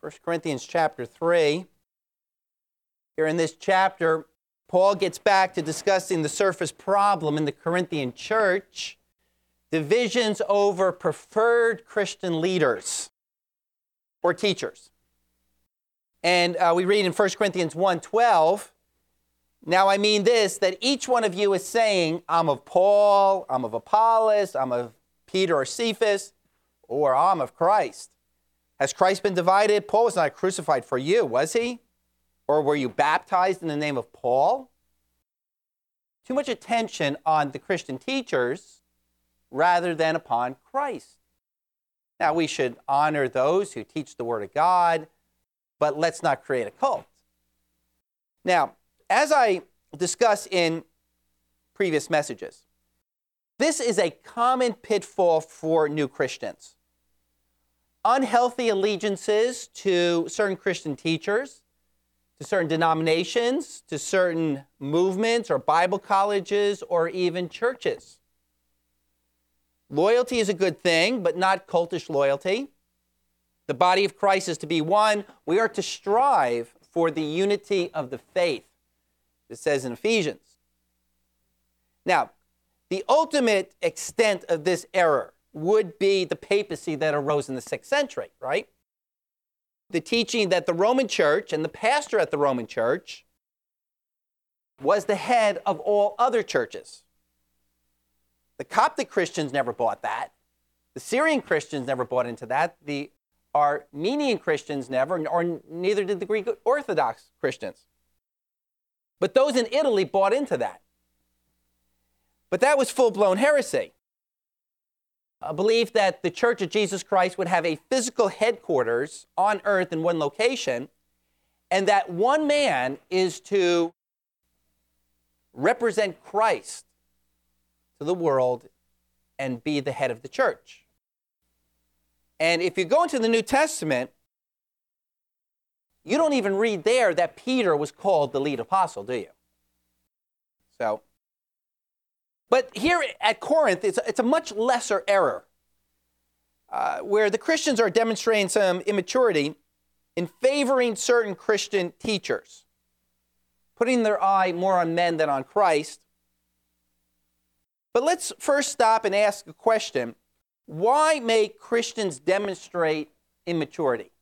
1 Corinthians chapter 3. Here in this chapter, Paul gets back to discussing the surface problem in the Corinthian church, divisions over preferred Christian leaders or teachers. And we read in 1 Corinthians 1:12, "Now I mean this, that each one of you is saying, I'm of Paul, I'm of Apollos, I'm of Peter or Cephas, or I'm of Christ. Has Christ been divided? Paul was not crucified for you, was he? Or were you baptized in the name of Paul?" Too much attention on the Christian teachers rather than upon Christ. Now, we should honor those who teach the Word of God, but let's not create a cult. Now, as I discussed in previous messages, this is a common pitfall for new Christians. Unhealthy allegiances to certain Christian teachers, to certain denominations, to certain movements or Bible colleges or even churches. Loyalty is a good thing, but not cultish loyalty. The body of Christ is to be one. We are to strive for the unity of the faith. It says in Ephesians. Now, the ultimate extent of this error would be the papacy that arose in the 6th century, right? The teaching that the Roman Church and the pastor at the Roman Church was the head of all other churches. The Coptic Christians never bought that. The Syrian Christians never bought into that. The Armenian Christians never, or neither did the Greek Orthodox Christians. But those in Italy bought into that. But that was full-blown heresy. A belief that the Church of Jesus Christ would have a physical headquarters on earth in one location, and that one man is to represent Christ to the world and be the head of the church. And if you go into the New Testament, you don't even read there that Peter was called the lead apostle, do you? But here at Corinth, it's a much lesser error, where the Christians are demonstrating some immaturity in favoring certain Christian teachers, putting their eye more on men than on Christ. But let's first stop and ask a question. Why may Christians demonstrate immaturity?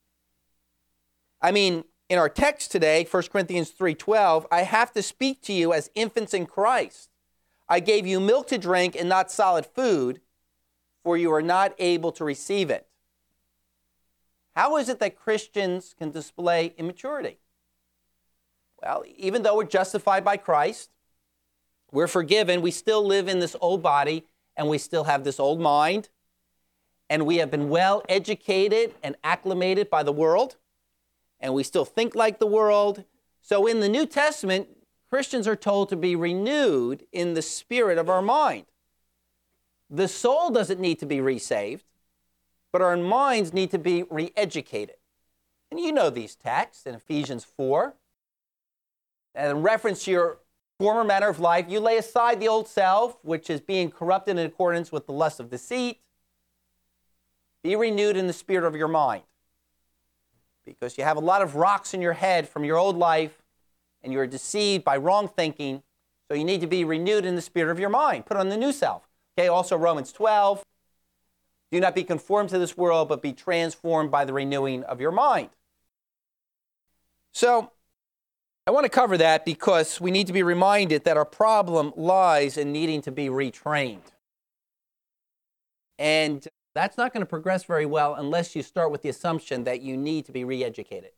I mean, in our text today, 1 Corinthians 3:12, "I have to speak to you as infants in Christ. I gave you milk to drink and not solid food, for you are not able to receive it." How is it that Christians can display immaturity? Well, even though we're justified by Christ, we're forgiven, we still live in this old body, and we still have this old mind, and we have been well educated and acclimated by the world, and we still think like the world. So in the New Testament, Christians are told to be renewed in the spirit of our mind. The soul doesn't need to be resaved, but our minds need to be re-educated. And you know these texts in Ephesians 4. And in reference to your former manner of life, you lay aside the old self, which is being corrupted in accordance with the lust of deceit. Be renewed in the spirit of your mind. Because you have a lot of rocks in your head from your old life, and you're deceived by wrong thinking, so you need to be renewed in the spirit of your mind. Put on the new self. Okay, also Romans 12, "Do not be conformed to this world, but be transformed by the renewing of your mind." So, I want to cover that because we need to be reminded that our problem lies in needing to be retrained. And that's not going to progress very well unless you start with the assumption that you need to be re-educated.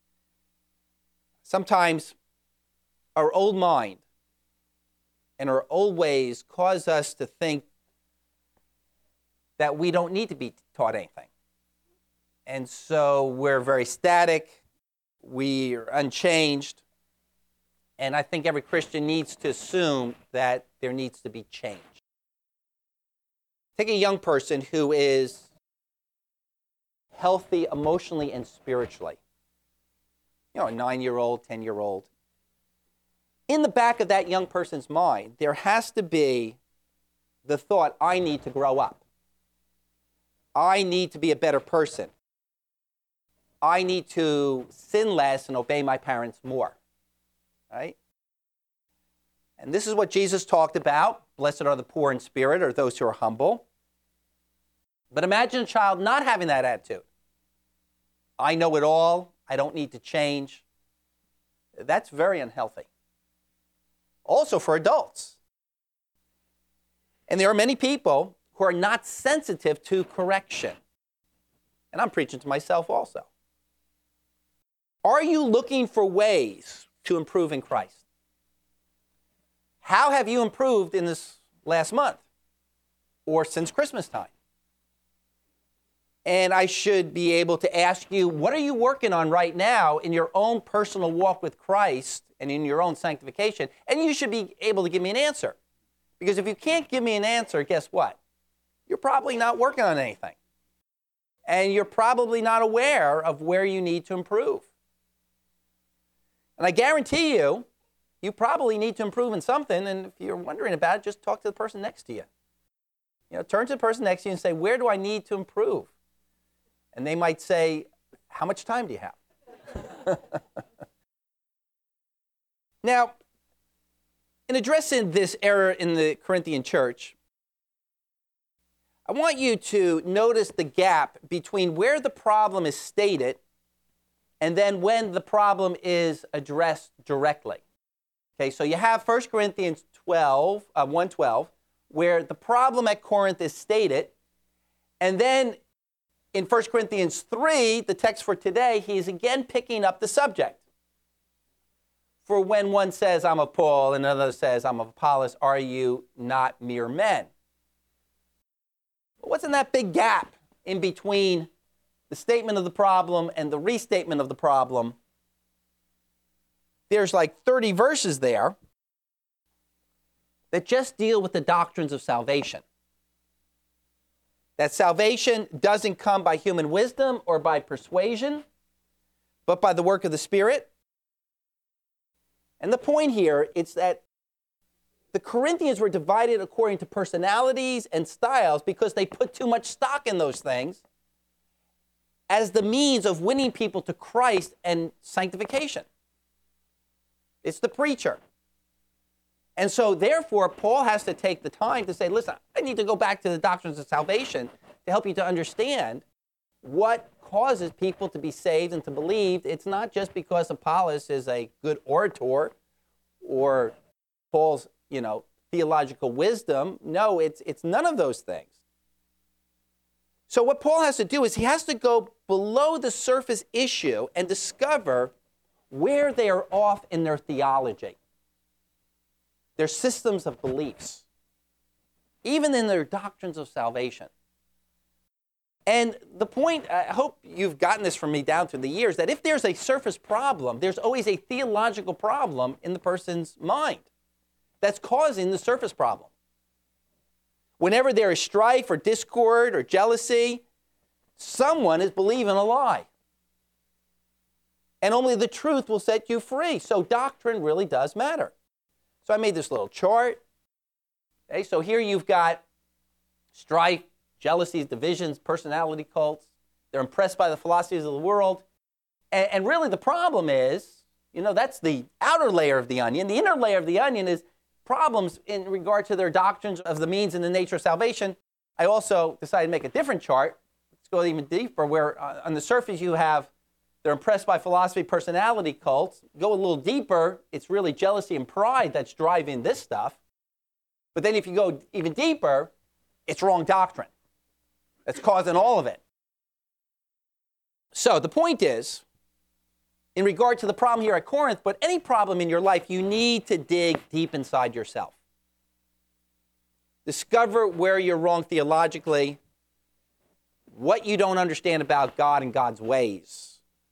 Sometimes our old mind and our old ways cause us to think that we don't need to be taught anything. And so we're very static, we're unchanged, and I think every Christian needs to assume that there needs to be change. Take a young person who is healthy emotionally and spiritually. A 9-year-old, 10-year-old. In the back of that young person's mind, there has to be the thought, I need to grow up. I need to be a better person. I need to sin less and obey my parents more, right? And this is what Jesus talked about. Blessed are the poor in spirit, or those who are humble. But imagine a child not having that attitude. I know it all. I don't need to change. That's very unhealthy. Also for adults. And there are many people who are not sensitive to correction. And I'm preaching to myself also. Are you looking for ways to improve in Christ? How have you improved in this last month or since Christmas time? And I should be able to ask you, what are you working on right now in your own personal walk with Christ and in your own sanctification? And you should be able to give me an answer. Because if you can't give me an answer, guess what? You're probably not working on anything. And you're probably not aware of where you need to improve. And I guarantee you, you probably need to improve in something. And if you're wondering about it, just talk to the person next to you. Turn to the person next to you and say, where do I need to improve? And they might say, how much time do you have? Now, in addressing this error in the Corinthian church, I want you to notice the gap between where the problem is stated and then when the problem is addressed directly. Okay, so you have 1 Corinthians 1:12, where the problem at Corinth is stated, and then in 1 Corinthians 3, the text for today, he's again picking up the subject. For when one says, I'm of Paul, and another says, I'm of Apollos, are you not mere men? What's in that big gap in between the statement of the problem and the restatement of the problem? There's like 30 verses there that just deal with the doctrines of salvation. That salvation doesn't come by human wisdom or by persuasion, but by the work of the Spirit. And the point here is that the Corinthians were divided according to personalities and styles because they put too much stock in those things as the means of winning people to Christ and sanctification. It's the preacher. And so, therefore, Paul has to take the time to say, listen, I need to go back to the doctrines of salvation to help you to understand what causes people to be saved and to believe. It's not just because Apollos is a good orator or Paul's, theological wisdom. No, it's none of those things. So what Paul has to do is he has to go below the surface issue and discover where they are off in their theology, their systems of beliefs, even in their doctrines of salvation. And the point, I hope you've gotten this from me down through the years, that if there's a surface problem, there's always a theological problem in the person's mind that's causing the surface problem. Whenever there is strife or discord or jealousy, someone is believing a lie. And only the truth will set you free. So doctrine really does matter. So I made this little chart. Okay, so here you've got strife, jealousies, divisions, personality cults. They're impressed by the philosophies of the world. And really the problem is, that's the outer layer of the onion. The inner layer of the onion is problems in regard to their doctrines of the means and the nature of salvation. I also decided to make a different chart. Let's go even deeper, where on the surface you have they're impressed by philosophy, personality cults. Go a little deeper, it's really jealousy and pride that's driving this stuff. But then if you go even deeper, it's wrong doctrine that's causing all of it. So the point is, in regard to the problem here at Corinth, but any problem in your life, you need to dig deep inside yourself. Discover where you're wrong theologically, what you don't understand about God and God's ways.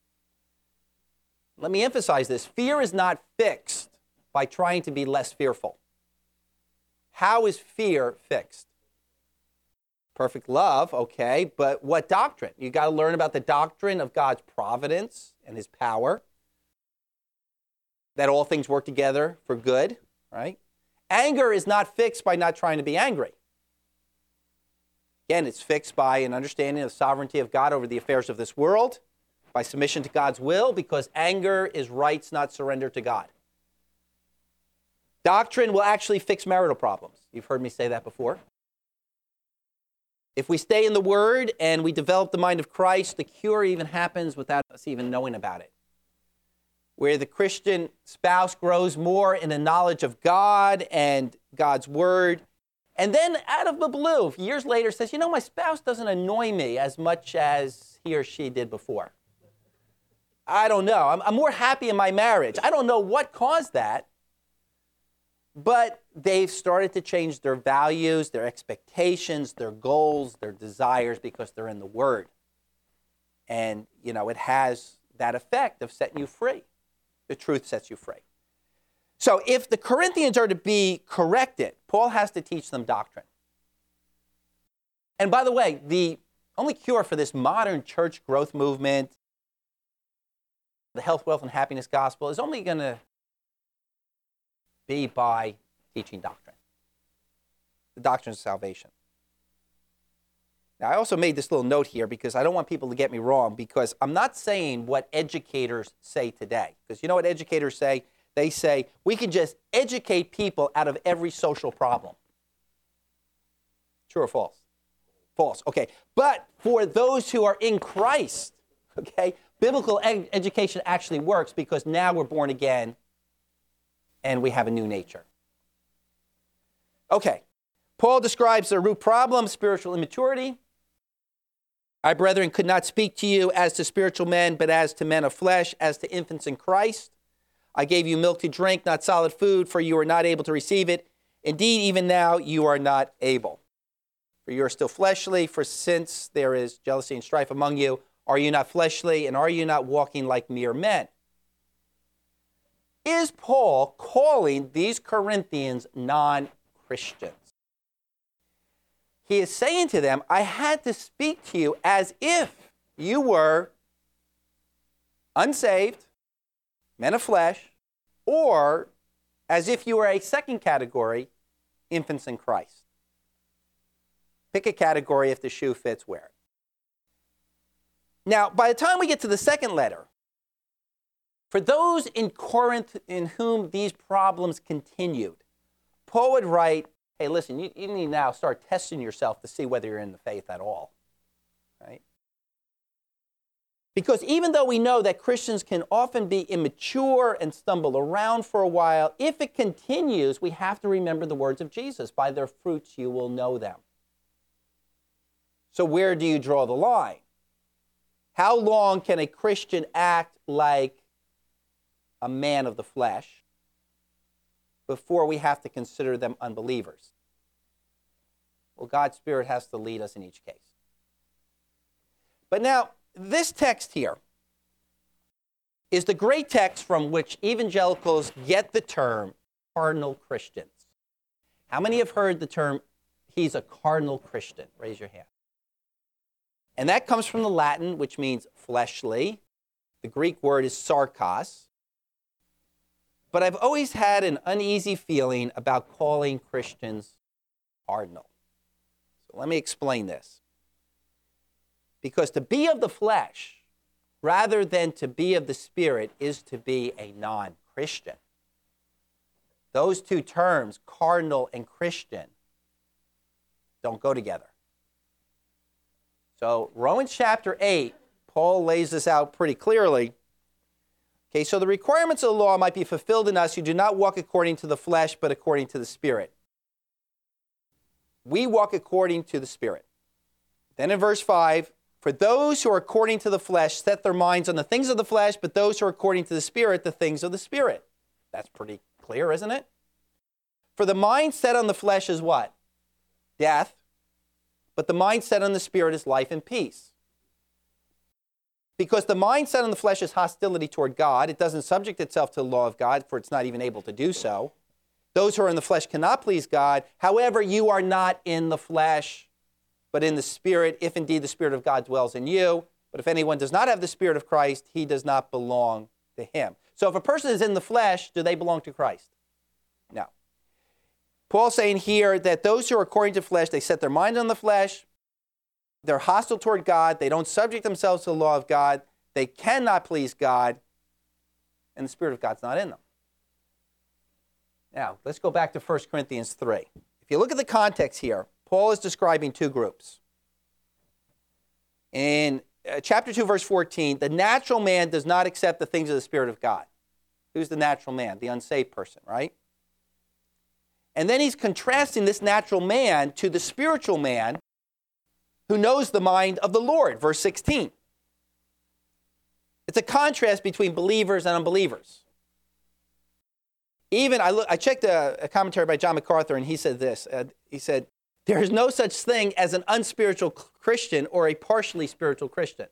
Let me emphasize this. Fear is not fixed by trying to be less fearful. How is fear fixed? Perfect love, okay, but what doctrine? You got to learn about the doctrine of God's providence and his power, that all things work together for good, right? Anger is not fixed by not trying to be angry. Again, it's fixed by an understanding of the sovereignty of God over the affairs of this world, By submission to God's will, because anger is rights not surrendered to God. Doctrine will actually fix marital problems. You've heard me say that before. If we stay in the Word and we develop the mind of Christ, the cure even happens without us even knowing about it. Where the Christian spouse grows more in the knowledge of God and God's Word, and then out of the blue, years later says, my spouse doesn't annoy me as much as he or she did before. I don't know. I'm more happy in my marriage. I don't know what caused that, but they've started to change their values, their expectations, their goals, their desires because they're in the Word. And, it has that effect of setting you free. The truth sets you free. So if the Corinthians are to be corrected, Paul has to teach them doctrine. And by the way, the only cure for this modern church growth movement, the health, wealth, and happiness gospel, is only going to be by teaching doctrine. The doctrine of salvation. Now, I also made this little note here because I don't want people to get me wrong, because I'm not saying what educators say today. Because you know what educators say? They say, we can just educate people out of every social problem. True or false? False. Okay. But for those who are in Christ, okay, biblical education actually works because now we're born again and we have a new nature. Okay. Paul describes the root problem, spiritual immaturity. I, brethren, could not speak to you as to spiritual men, but as to men of flesh, as to infants in Christ. I gave you milk to drink, not solid food, for you are not able to receive it. Indeed, even now you are not able. For you are still fleshly, for since there is jealousy and strife among you, are you not fleshly, and are you not walking like mere men? Is Paul calling these Corinthians non-Christians? He is saying to them, I had to speak to you as if you were unsaved, men of flesh, or as if you were a second category, infants in Christ. Pick a category. If the shoe fits, wear it. Now, by the time we get to the second letter, for those in Corinth in whom these problems continued, Paul would write, hey, listen, you need to now start testing yourself to see whether you're in the faith at all, right? Because even though we know that Christians can often be immature and stumble around for a while, if it continues, we have to remember the words of Jesus, by their fruits you will know them. So where do you draw the line? How long can a Christian act like a man of the flesh before we have to consider them unbelievers? Well, God's Spirit has to lead us in each case. But now, this text here is the great text from which evangelicals get the term cardinal Christians. How many have heard the term, he's a cardinal Christian? Raise your hand. And that comes from the Latin, which means fleshly. The Greek word is sarkos. But I've always had an uneasy feeling about calling Christians cardinal. So let me explain this. Because to be of the flesh, rather than to be of the Spirit, is to be a non-Christian. Those two terms, cardinal and Christian, don't go together. So Romans chapter 8, Paul lays this out pretty clearly. Okay, so the requirements of the law might be fulfilled in us who do not walk according to the flesh, but according to the Spirit. We walk according to the Spirit. Then in verse 5, for those who are according to the flesh set their minds on the things of the flesh, but those who are according to the Spirit, the things of the Spirit. That's pretty clear, isn't it? For the mind set on the flesh is what? Death. But the mind set on the Spirit is life and peace. Because the mind set on the flesh is hostility toward God. It doesn't subject itself to the law of God, for it's not even able to do so. Those who are in the flesh cannot please God. However, you are not in the flesh, but in the Spirit, if indeed the Spirit of God dwells in you. But if anyone does not have the Spirit of Christ, he does not belong to him. So if a person is in the flesh, do they belong to Christ? No. Paul's saying here that those who are according to flesh, they set their mind on the flesh. They're hostile toward God. They don't subject themselves to the law of God. They cannot please God, and the Spirit of God's not in them. Now, let's go back to 1 Corinthians 3. If you look at the context here, Paul is describing two groups. In chapter 2, verse 14, the natural man does not accept the things of the Spirit of God. Who's the natural man? The unsaved person, right? And then he's contrasting this natural man to the spiritual man who knows the mind of the Lord, verse 16. It's a contrast between believers and unbelievers. Even, I checked a commentary by John MacArthur, and he said this. He said, there is no such thing as an unspiritual Christian or a partially spiritual Christian.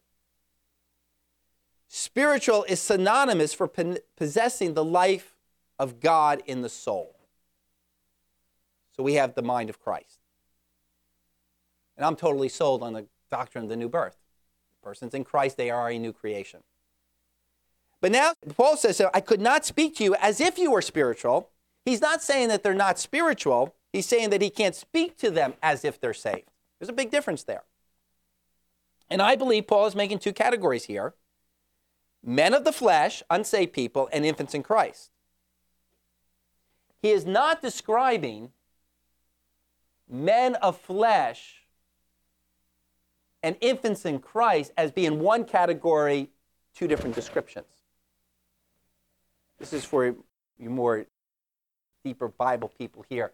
Spiritual is synonymous for possessing the life of God in the soul. So we have the mind of Christ. And I'm totally sold on the doctrine of the new birth. The person's in Christ, they are a new creation. But now, Paul says, I could not speak to you as if you were spiritual. He's not saying that they're not spiritual. He's saying that he can't speak to them as if they're saved. There's a big difference there. And I believe Paul is making two categories here. Men of the flesh, unsaved people, and infants in Christ. He is not describing men of flesh and infants in Christ as being one category, two different descriptions. This is for you more deeper Bible people here.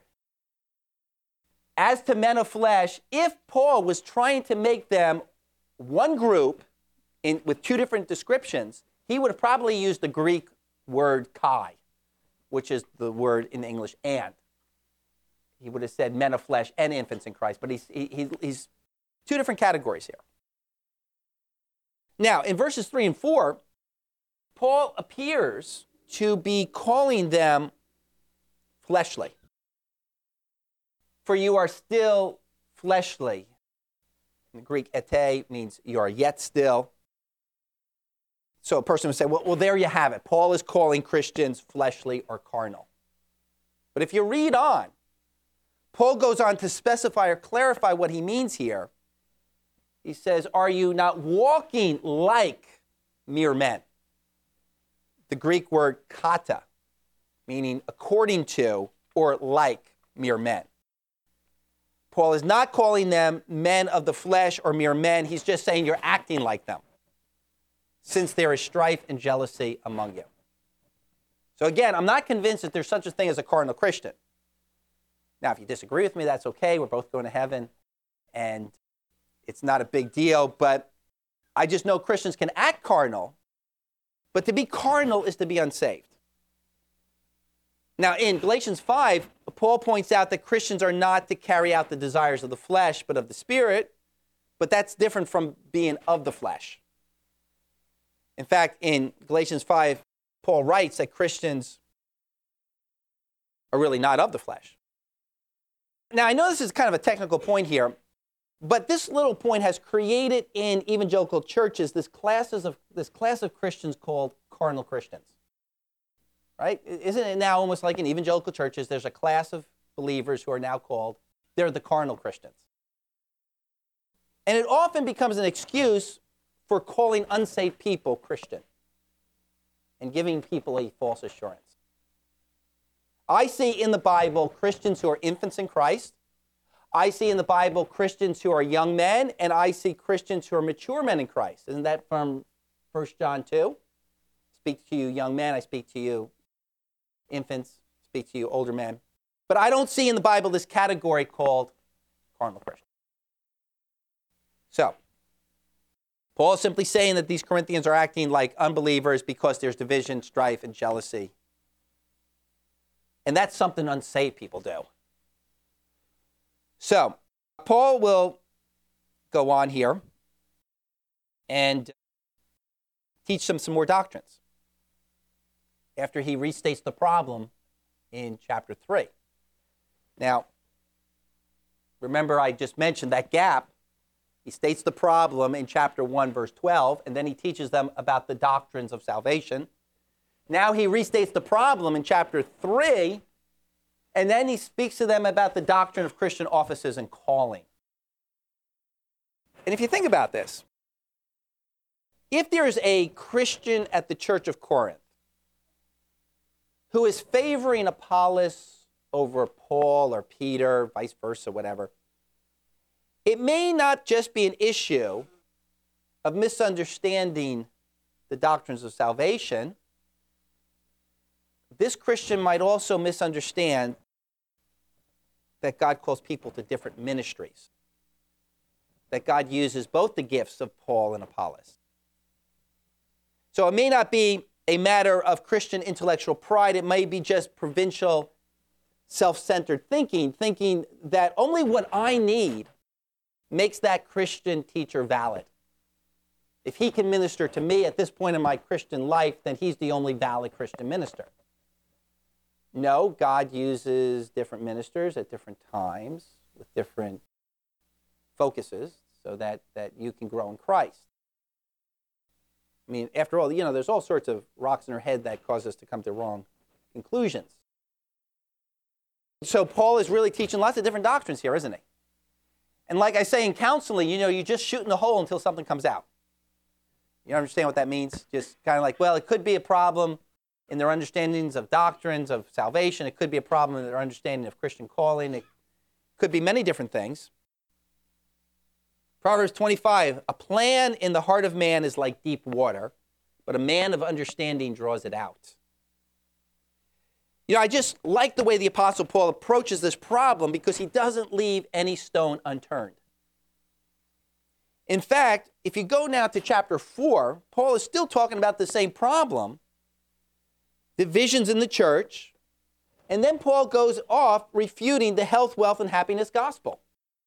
As to men of flesh, if Paul was trying to make them one group with two different descriptions, he would have probably used the Greek word kai, which is the word in English and. He would have said men of flesh and infants in Christ, but he's two different categories here. Now, in verses 3 and 4, Paul appears to be calling them fleshly. For you are still fleshly. In the Greek, ete means you are yet still. So a person would say, well, there you have it. Paul is calling Christians fleshly or carnal. But if you read on, Paul goes on to specify or clarify what he means here. He says, are you not walking like mere men? The Greek word kata, meaning according to or like mere men. Paul is not calling them men of the flesh or mere men. He's just saying you're acting like them, since there is strife and jealousy among you. So again, I'm not convinced that there's such a thing as a carnal Christian. Now, if you disagree with me, that's okay. We're both going to heaven, and it's not a big deal. But I just know Christians can act carnal, but to be carnal is to be unsaved. Now, in Galatians 5, Paul points out that Christians are not to carry out the desires of the flesh, but of the Spirit. But that's different from being of the flesh. In fact, in Galatians 5, Paul writes that Christians are really not of the flesh. Now, I know this is kind of a technical point here, but this little point has created in evangelical churches this class of Christians called carnal Christians. Right? Isn't it now almost like in evangelical churches, there's a class of believers who are now called, they're the carnal Christians. And it often becomes an excuse for calling unsaved people Christian and giving people a false assurance. I see in the Bible Christians who are infants in Christ. I see in the Bible Christians who are young men, and I see Christians who are mature men in Christ. Isn't that from 1 John 2? Speak to you young men, I speak to you infants, speak to you older men. But I don't see in the Bible this category called carnal Christian. So, Paul is simply saying that these Corinthians are acting like unbelievers because there's division, strife, and jealousy. And that's something unsaved people do. So, Paul will go on here and teach them some more doctrines after he restates the problem in chapter 3. Now, remember I just mentioned that gap. He states the problem in chapter 1, verse 12, and then he teaches them about the doctrines of salvation. Now he restates the problem in chapter 3, and then he speaks to them about the doctrine of Christian offices and calling. And if you think about this, if there's a Christian at the church of Corinth who is favoring Apollos over Paul or Peter, vice versa, whatever, it may not just be an issue of misunderstanding the doctrines of salvation. This Christian might also misunderstand that God calls people to different ministries, that God uses both the gifts of Paul and Apollos. So it may not be a matter of Christian intellectual pride. It may be just provincial, self-centered thinking that only what I need makes that Christian teacher valid. If he can minister to me at this point in my Christian life, then he's the only valid Christian minister. No, God uses different ministers at different times with different focuses so that you can grow in Christ. I mean, after all, there's all sorts of rocks in our head that cause us to come to wrong conclusions. So Paul is really teaching lots of different doctrines here, isn't he? And like I say in counseling, you just shoot in the hole until something comes out. You understand what that means? Just kind of like, well, it could be a problem in their understandings of doctrines of salvation. It could be a problem in their understanding of Christian calling. It could be many different things. Proverbs 25, a plan in the heart of man is like deep water, but a man of understanding draws it out. I just like the way the Apostle Paul approaches this problem because he doesn't leave any stone unturned. In fact, if you go now to chapter 4, Paul is still talking about the same problem, divisions in the church, and then Paul goes off refuting the health, wealth, and happiness gospel.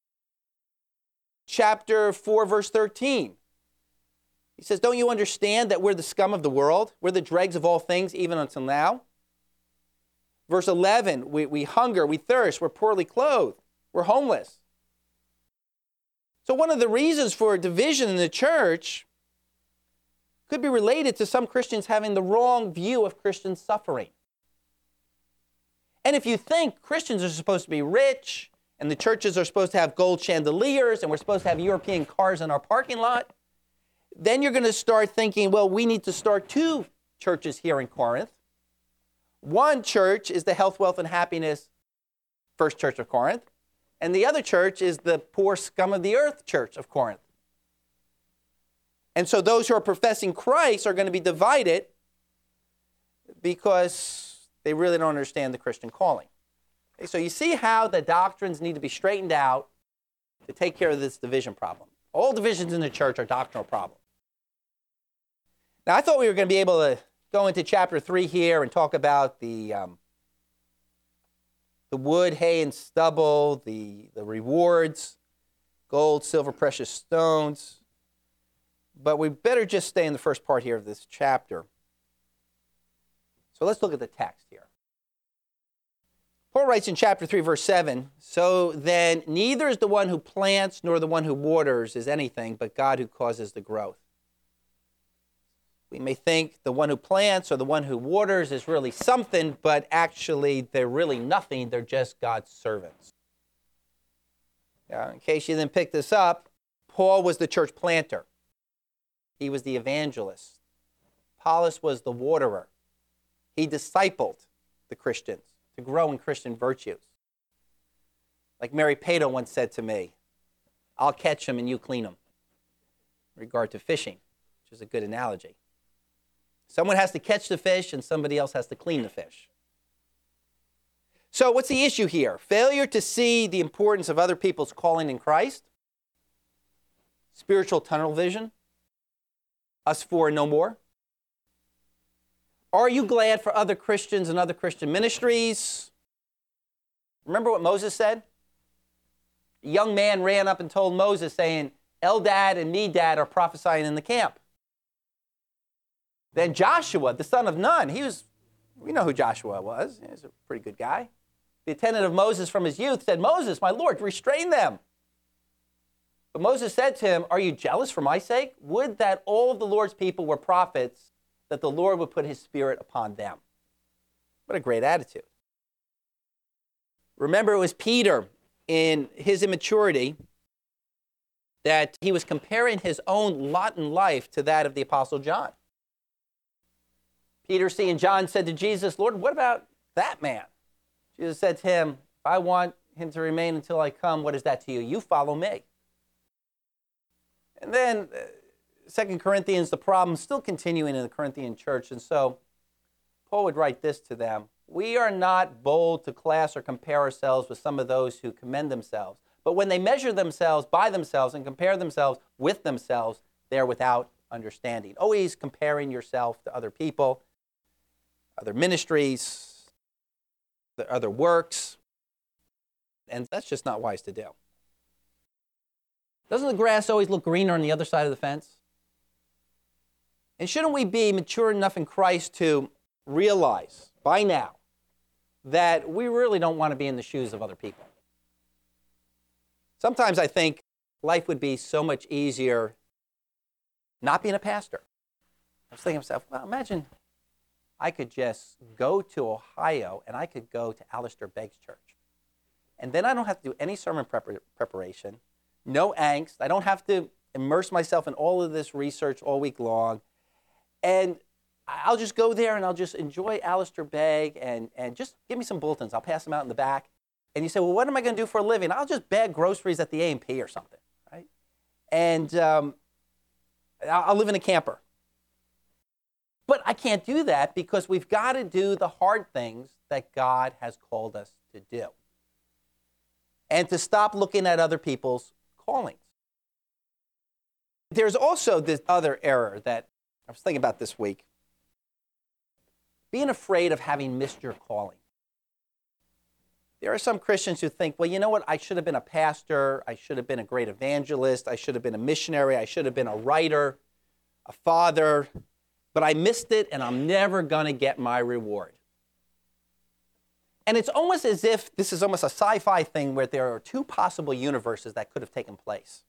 Chapter 4, verse 13. He says, don't you understand that we're the scum of the world? We're the dregs of all things, even until now. Verse 11, we hunger, we thirst, we're poorly clothed, we're homeless. So one of the reasons for division in the church could be related to some Christians having the wrong view of Christian suffering. And if you think Christians are supposed to be rich, and the churches are supposed to have gold chandeliers, and we're supposed to have European cars in our parking lot, then you're going to start thinking, well, we need to start 2 churches here in Corinth. One church is the Health, Wealth, and Happiness First Church of Corinth, and the other church is the poor scum of the earth Church of Corinth. And so those who are professing Christ are going to be divided because they really don't understand the Christian calling. Okay, so you see how the doctrines need to be straightened out to take care of this division problem. All divisions in the church are doctrinal problems. Now, I thought we were going to be able to go into chapter 3 here and talk about the wood, hay, and stubble, the rewards, gold, silver, precious stones. But we better just stay in the first part here of this chapter. So let's look at the text here. Paul writes in chapter 3, verse 7, so then neither is the one who plants nor the one who waters is anything, but God who causes the growth. We may think the one who plants or the one who waters is really something, but actually they're really nothing. They're just God's servants. Now, in case you didn't pick this up, Paul was the church planter. He was the evangelist. Apollos was the waterer. He discipled the Christians to grow in Christian virtues. Like Mary Pato once said to me, I'll catch them and you clean them, in regard to fishing, which is a good analogy. Someone has to catch the fish and somebody else has to clean the fish. So what's the issue here? Failure to see the importance of other people's calling in Christ? Spiritual tunnel vision? Us four and no more? Are you glad for other Christians and other Christian ministries? Remember what Moses said? A young man ran up and told Moses saying, Eldad and Medad are prophesying in the camp. Then Joshua, the son of Nun, we know who Joshua was. He was a pretty good guy. The attendant of Moses from his youth said, Moses, my Lord, restrain them. But Moses said to him, are you jealous for my sake? Would that all of the Lord's people were prophets, that the Lord would put his spirit upon them. What a great attitude. Remember, it was Peter in his immaturity that he was comparing his own lot in life to that of the Apostle John. Peter, seeing John, said to Jesus, "Lord, what about that man?" Jesus said to him, "If I want him to remain until I come, what is that to you? You follow me." And then 2 Corinthians, the problem still continuing in the Corinthian church. And so Paul would write this to them: "We are not bold to class or compare ourselves with some of those who commend themselves. But when they measure themselves by themselves and compare themselves with themselves, they're without understanding." Always comparing yourself to other people, other ministries, other works. And that's just not wise to do. Doesn't the grass always look greener on the other side of the fence? And shouldn't we be mature enough in Christ to realize by now that we really don't want to be in the shoes of other people? Sometimes I think life would be so much easier not being a pastor. I was thinking to myself, well, imagine I could just go to Ohio and I could go to Alistair Begg's church. And then I don't have to do any sermon preparation, no angst. I don't have to immerse myself in all of this research all week long. And I'll just go there and I'll just enjoy Alistair Begg and just give me some bulletins. I'll pass them out in the back. And you say, well, what am I going to do for a living? I'll just bag groceries at the A&P or something, right? And I'll live in a camper. But I can't do that because we've got to do the hard things that God has called us to do. And to stop looking at other people's callings. There's also this other error that I was thinking about this week. Being afraid of having missed your calling. There are some Christians who think, well, you know what? I should have been a pastor. I should have been a great evangelist. I should have been a missionary. I should have been a writer, a father. But I missed it, and I'm never going to get my reward. And it's almost as if this is almost a sci-fi thing where there are two possible universes that could have taken place.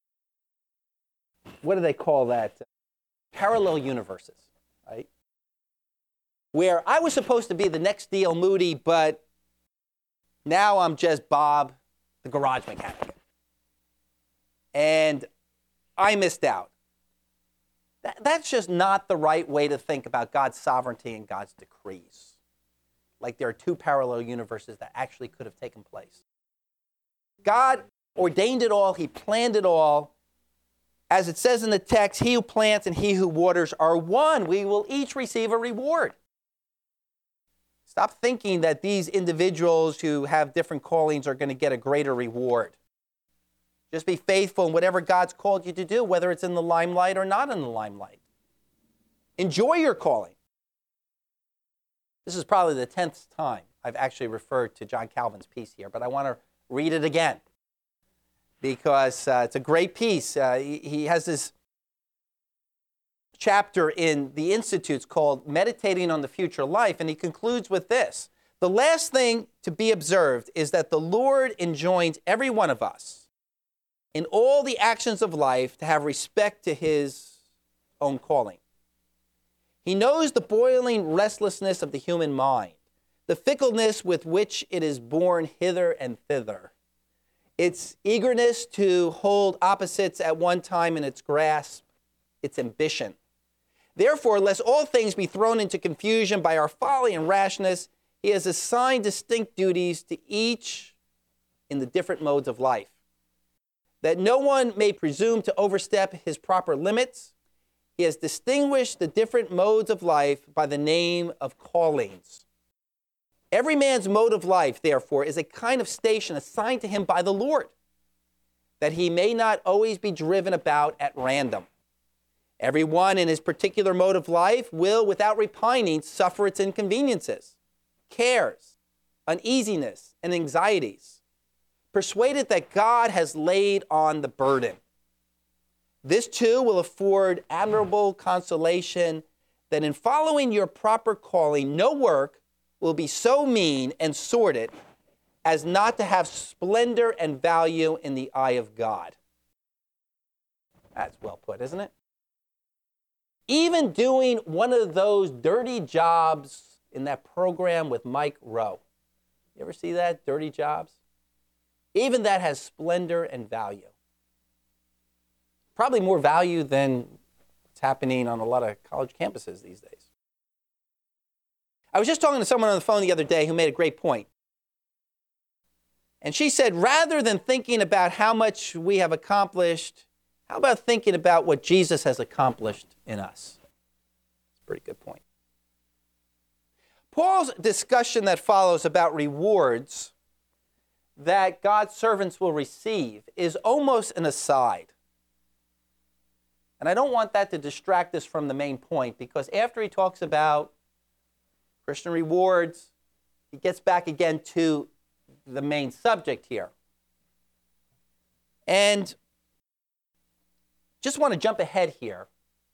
What do they call that? Parallel universes, right? Where I was supposed to be the next D.L. Moody, but now I'm just Bob, the garage mechanic. And I missed out. That's just not the right way to think about God's sovereignty and God's decrees. Like there are two parallel universes that actually could have taken place. God ordained it all. He planned it all. As it says in the text, he who plants and he who waters are one. We will each receive a reward. Stop thinking that these individuals who have different callings are going to get a greater reward. Just be faithful in whatever God's called you to do, whether it's in the limelight or not in the limelight. Enjoy your calling. This is probably the 10th time I've actually referred to John Calvin's piece here, but I want to read it again because it's a great piece. He has this chapter in the Institutes called Meditating on the Future Life, and he concludes with this: "The last thing to be observed is that the Lord enjoins every one of us in all the actions of life to have respect to his own calling. He knows the boiling restlessness of the human mind, the fickleness with which it is borne hither and thither, its eagerness to hold opposites at one time in its grasp, its ambition. Therefore, lest all things be thrown into confusion by our folly and rashness, he has assigned distinct duties to each in the different modes of life, that no one may presume to overstep his proper limits. He has distinguished the different modes of life by the name of callings. Every man's mode of life, therefore, is a kind of station assigned to him by the Lord, that he may not always be driven about at random. Every one in his particular mode of life will, without repining, suffer its inconveniences, cares, uneasiness, and anxieties, persuaded that God has laid on the burden. This, too, will afford admirable consolation that in following your proper calling, no work will be so mean and sordid as not to have splendor and value in the eye of God." That's well put, isn't it? Even doing one of those dirty jobs in that program with Mike Rowe. You ever see that, Dirty Jobs? Even that has splendor and value. probably more value than what's happening on a lot of college campuses these days. I was just talking to someone on the phone the other day who made a great point. And she said, rather than thinking about how much we have accomplished, how about thinking about what Jesus has accomplished in us? That's a pretty good point. Paul's discussion that follows about rewards that God's servants will receive is almost an aside. And I don't want that to distract us from the main point, because after he talks about Christian rewards, he gets back again to the main subject here. And just want to jump ahead here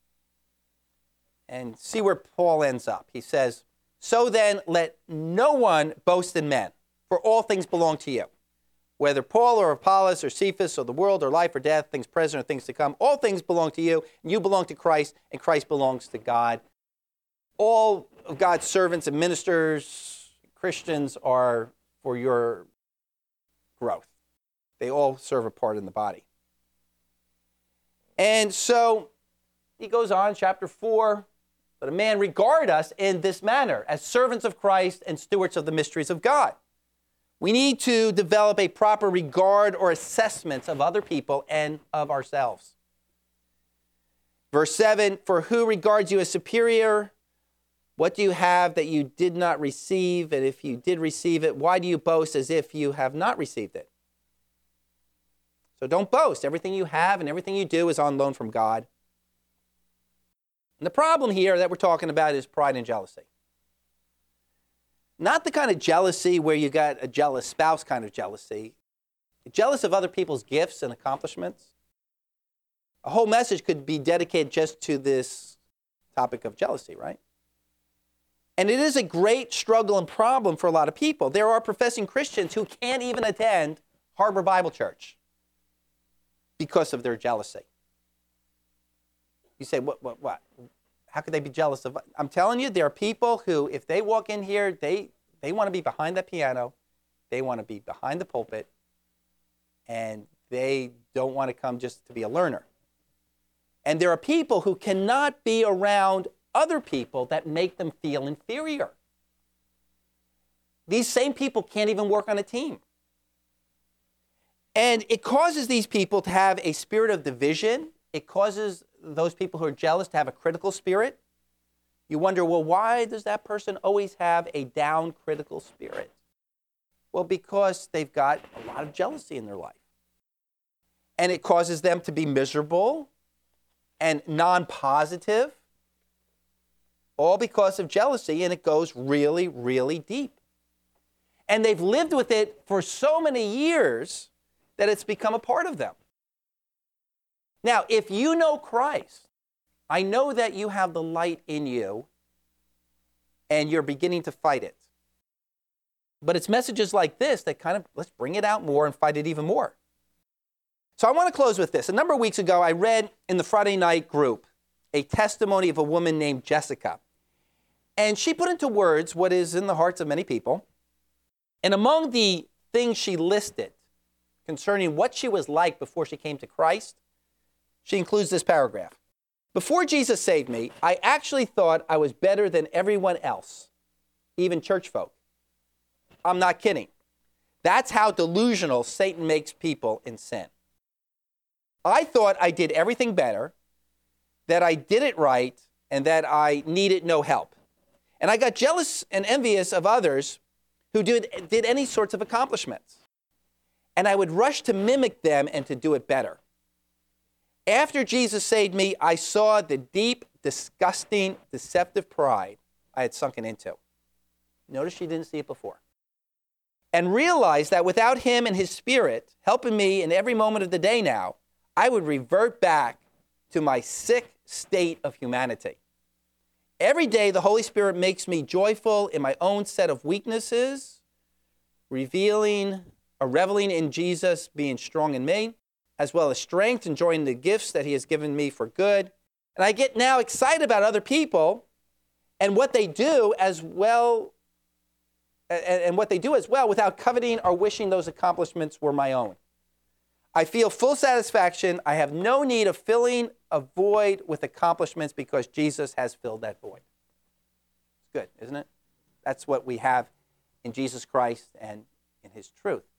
and see where Paul ends up. He says, so then let no one boast in men, for all things belong to you. Whether Paul or Apollos or Cephas or the world or life or death, things present or things to come, all things belong to you, and you belong to Christ, and Christ belongs to God. All of God's servants and ministers, Christians, are for your growth. They all serve a part in the body. And so he goes on, chapter 4, let a man regard us in this manner, as servants of Christ and stewards of the mysteries of God. We need to develop a proper regard or assessment of other people and of ourselves. Verse 7, for who regards you as superior? What do you have that you did not receive? And if you did receive it, why do you boast as if you have not received it? So don't boast. Everything you have and everything you do is on loan from God. And the problem here that we're talking about is pride and jealousy. Not the kind of jealousy where you got a jealous spouse kind of jealousy. Jealous of other people's gifts and accomplishments. A whole message could be dedicated just to this topic of jealousy, right? And it is a great struggle and problem for a lot of people. There are professing Christians who can't even attend Harbor Bible Church because of their jealousy. You say, what? How could they be jealous of? I'm telling you, there are people who, if they walk in here, they want to be behind that piano, they want to be behind the pulpit, and they don't want to come just to be a learner. And there are people who cannot be around other people that make them feel inferior. These same people can't even work on a team. And it causes these people to have a spirit of division. It causes those people who are jealous to have a critical spirit. You wonder, well, why does that person always have a down critical spirit? Well, because they've got a lot of jealousy in their life. And it causes them to be miserable and non-positive, all because of jealousy, and it goes really, really deep. And they've lived with it for so many years that it's become a part of them. Now, if you know Christ, I know that you have the light in you and you're beginning to fight it. But it's messages like this that kind of, let's bring it out more and fight it even more. So I want to close with this. A number of weeks ago, I read in the Friday night group a testimony of a woman named Jessica. And she put into words what is in the hearts of many people. And among the things she listed concerning what she was like before she came to Christ, she includes this paragraph. Before Jesus saved me, I actually thought I was better than everyone else, even church folk. I'm not kidding. That's how delusional Satan makes people in sin. I thought I did everything better, that I did it right, and that I needed no help. And I got jealous and envious of others who did any sorts of accomplishments. And I would rush to mimic them and to do it better. After Jesus saved me, I saw the deep, disgusting, deceptive pride I had sunken into. Notice she didn't see it before. And realized that without him and his Spirit helping me in every moment of the day now, I would revert back to my sick state of humanity. Every day, the Holy Spirit makes me joyful in my own set of weaknesses, reveling or reveling in Jesus being strong in me, as well as strength, enjoying the gifts that he has given me for good. And I get now excited about other people and what they do as well, and what they do as well without coveting or wishing those accomplishments were my own. I feel full satisfaction. I have no need of filling a void with accomplishments because Jesus has filled that void. It's good, isn't it? That's what we have in Jesus Christ and in his truth.